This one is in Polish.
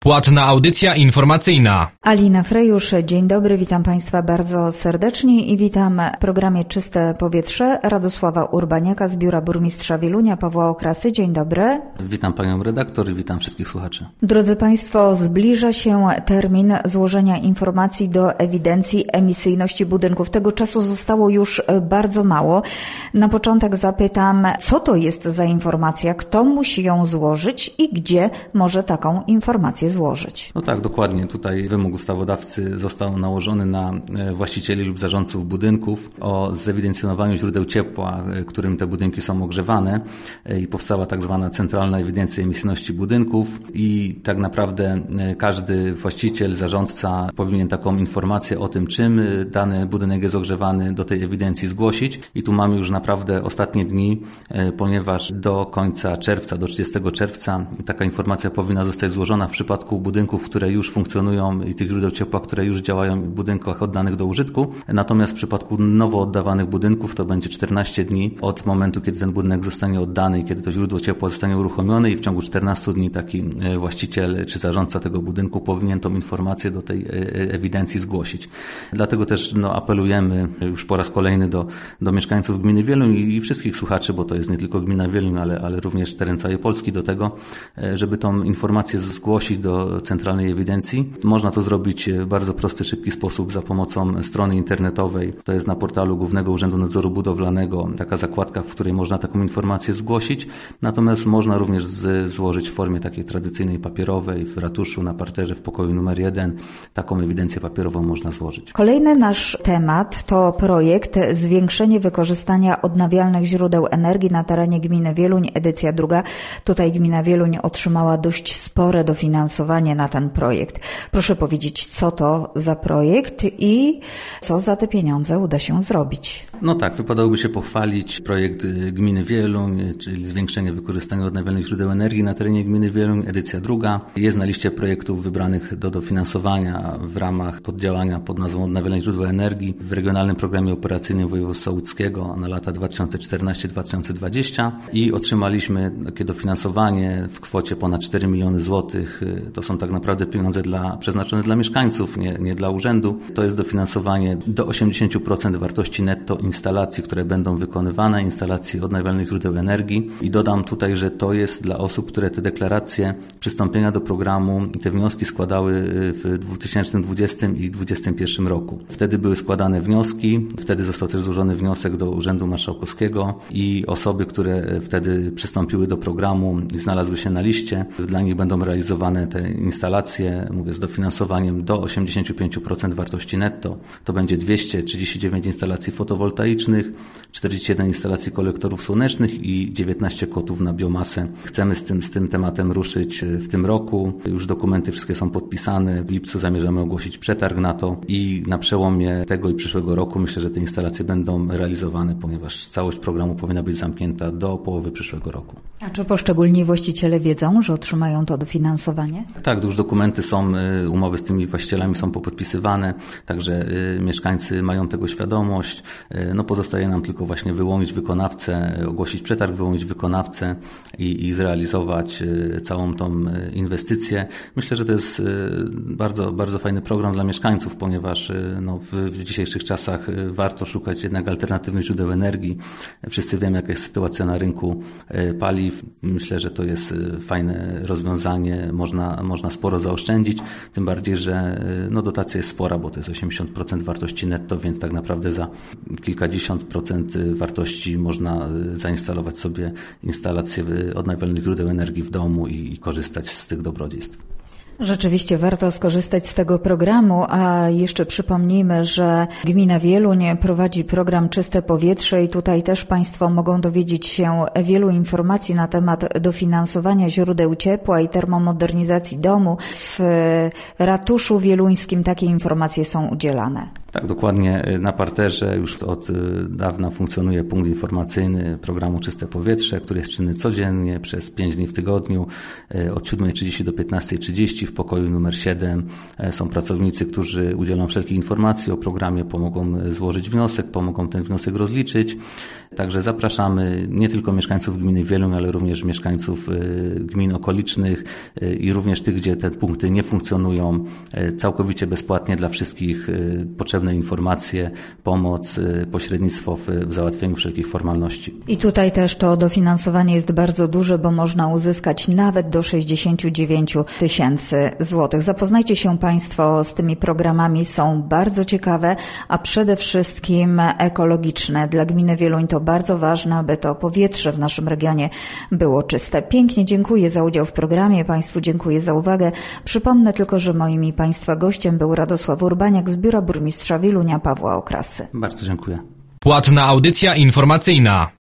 Płatna audycja informacyjna. Alina Frejusz, dzień dobry, witam Państwa bardzo serdecznie i witam w programie Czyste Powietrze Radosława Urbaniaka z Biura Burmistrza Wielunia, Pawła Okrasy. Dzień dobry. Witam Panią redaktor i witam wszystkich słuchaczy. Drodzy Państwo, zbliża się termin złożenia informacji do ewidencji emisyjności budynków. Tego czasu zostało już bardzo mało. Na początek zapytam, co to jest za informacja, kto musi ją złożyć i gdzie może taką informację złożyć? No tak, dokładnie. Tutaj wymóg ustawodawcy został nałożony na właścicieli lub zarządców budynków o zewidencjonowaniu źródeł ciepła, którym te budynki są ogrzewane i powstała tak zwana centralna ewidencja emisyjności budynków i tak naprawdę każdy właściciel, zarządca powinien taką informację o tym, czym dany budynek jest ogrzewany, do tej ewidencji zgłosić i tu mamy już naprawdę ostatnie dni, ponieważ do końca czerwca, do 30 czerwca taka informacja powinna zostać złożona w przypadku budynków, które już funkcjonują i tych źródeł ciepła, które już działają w budynkach oddanych do użytku. Natomiast w przypadku nowo oddawanych budynków to będzie 14 dni od momentu, kiedy ten budynek zostanie oddany i kiedy to źródło ciepła zostanie uruchomione i w ciągu 14 dni taki właściciel czy zarządca tego budynku powinien tą informację do tej ewidencji zgłosić. Dlatego też apelujemy już po raz kolejny do mieszkańców gminy Wieluń i wszystkich słuchaczy, bo to jest nie tylko gmina Wieluń, ale również teren całej Polski do tego, żeby tą informację zgłosić do centralnej ewidencji. Można to zrobić w bardzo prosty, szybki sposób za pomocą strony internetowej. To jest na portalu Głównego Urzędu Nadzoru Budowlanego taka zakładka, w której można taką informację zgłosić. Natomiast można również złożyć w formie takiej tradycyjnej papierowej w ratuszu, na parterze, w pokoju numer 1. Taką ewidencję papierową można złożyć. Kolejny nasz temat to projekt Zwiększenie wykorzystania odnawialnych źródeł energii na terenie gminy Wieluń, edycja 2. Tutaj gmina Wieluń otrzymała dość spore dofinansowanie na ten projekt. Proszę powiedzieć, co to za projekt i co za te pieniądze uda się zrobić? No tak, wypadałoby się pochwalić projekt gminy Wieluń, czyli zwiększenie wykorzystania odnawialnych źródeł energii na terenie gminy Wieluń, edycja 2. Jest na liście projektów wybranych do dofinansowania w ramach poddziałania pod nazwą Odnawialne źródła energii w Regionalnym Programie Operacyjnym Województwa Łódzkiego na lata 2014-2020 i otrzymaliśmy takie dofinansowanie w kwocie ponad 4 miliony złotych. To są tak naprawdę pieniądze przeznaczone dla mieszkańców, nie dla urzędu. To jest dofinansowanie do 80% wartości netto instalacji, które będą wykonywane, instalacji odnawialnych źródeł energii. I dodam tutaj, że to jest dla osób, które te deklaracje przystąpienia do programu i te wnioski składały w 2020 i 2021 roku. Wtedy były składane wnioski, wtedy został też złożony wniosek do Urzędu Marszałkowskiego i osoby, które wtedy przystąpiły do programu i znalazły się na liście, dla nich będą realizowane te instalacje, mówię, z dofinansowaniem do 85% wartości netto. To będzie 239 instalacji fotowoltaicznych, 41 instalacji kolektorów słonecznych i 19 kotłów na biomasę. Chcemy z tym tematem ruszyć w tym roku. Już dokumenty wszystkie są podpisane. W lipcu zamierzamy ogłosić przetarg na to i na przełomie tego i przyszłego roku myślę, że te instalacje będą realizowane, ponieważ całość programu powinna być zamknięta do połowy przyszłego roku. A czy poszczególni właściciele wiedzą, że otrzymają to dofinansowanie? Tak, już dokumenty są, umowy z tymi właścicielami są popodpisywane, także mieszkańcy mają tego świadomość. Pozostaje nam tylko właśnie wyłonić wykonawcę, ogłosić przetarg, wyłonić wykonawcę i zrealizować całą tą inwestycję. Myślę, że to jest bardzo, bardzo fajny program dla mieszkańców, ponieważ w dzisiejszych czasach warto szukać jednak alternatywnych źródeł energii. Wszyscy wiemy, jaka jest sytuacja na rynku paliw. Myślę, że to jest fajne rozwiązanie. Można sporo zaoszczędzić, tym bardziej, że dotacja jest spora, bo to jest 80% wartości netto, więc tak naprawdę za kilkadziesiąt procent wartości można zainstalować sobie instalacje odnawialnych źródeł energii w domu i korzystać z tych dobrodziejstw. Rzeczywiście warto skorzystać z tego programu, a jeszcze przypomnijmy, że gmina Wieluń prowadzi program Czyste Powietrze i tutaj też Państwo mogą dowiedzieć się wielu informacji na temat dofinansowania źródeł ciepła i termomodernizacji domu. W ratuszu wieluńskim takie informacje są udzielane. Tak, dokładnie. Na parterze już od dawna funkcjonuje punkt informacyjny programu Czyste Powietrze, który jest czynny codziennie przez 5 dni w tygodniu od 7:30 do 15:30 w pokoju numer 7. Są pracownicy, którzy udzielą wszelkich informacji o programie, pomogą złożyć wniosek, pomogą ten wniosek rozliczyć. Także zapraszamy nie tylko mieszkańców gminy Wieluń, ale również mieszkańców gmin okolicznych i również tych, gdzie te punkty nie funkcjonują, całkowicie bezpłatnie dla wszystkich potrzebne informacje, pomoc, pośrednictwo w załatwieniu wszelkich formalności. I tutaj też to dofinansowanie jest bardzo duże, bo można uzyskać nawet do 69 000 złotych. Zapoznajcie się Państwo z tymi programami, są bardzo ciekawe, a przede wszystkim ekologiczne. Dla gminy Wieluń to bardzo ważne, aby to powietrze w naszym regionie było czyste. Pięknie dziękuję za udział w programie, Państwu dziękuję za uwagę. Przypomnę tylko, że moim i Państwa gościem był Radosław Urbaniak z Biura Burmistrza Wielunia Pawła Okrasy. Bardzo dziękuję. Płatna audycja informacyjna.